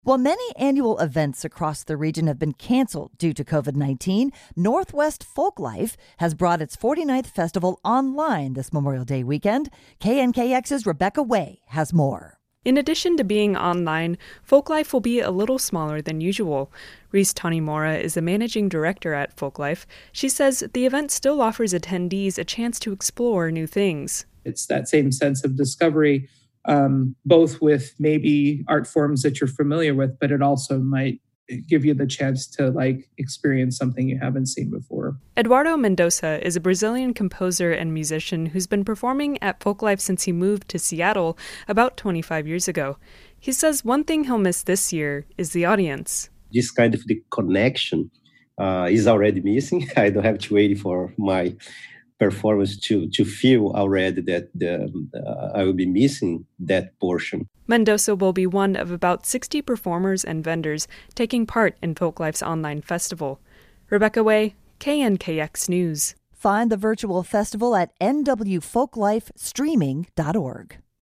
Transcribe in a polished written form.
While many annual events across the region have been canceled due to COVID-19, Northwest Folklife has brought its 49th festival online this Memorial Day weekend. KNKX's Rebecca Way has more. In addition to being online, Folklife will be a little smaller than usual. Reese Tanimura is the managing director at Folklife. She says the event still offers attendees a chance to explore new things. It's that same sense of discovery, both with maybe art forms that you're familiar with, but it also might give you the chance to experience something you haven't seen before. Eduardo Mendoza is a Brazilian composer and musician who's been performing at Folklife since he moved to Seattle about 25 years ago. He says one thing he'll miss this year is the audience. This kind of the connection is already missing. I don't have to wait for my performance to feel already that I will be missing that portion. Mendoza will be one of about 60 performers and vendors taking part in Folklife's online festival. Rebecca Way, KNKX News. Find the virtual festival at nwfolklifestreaming.org.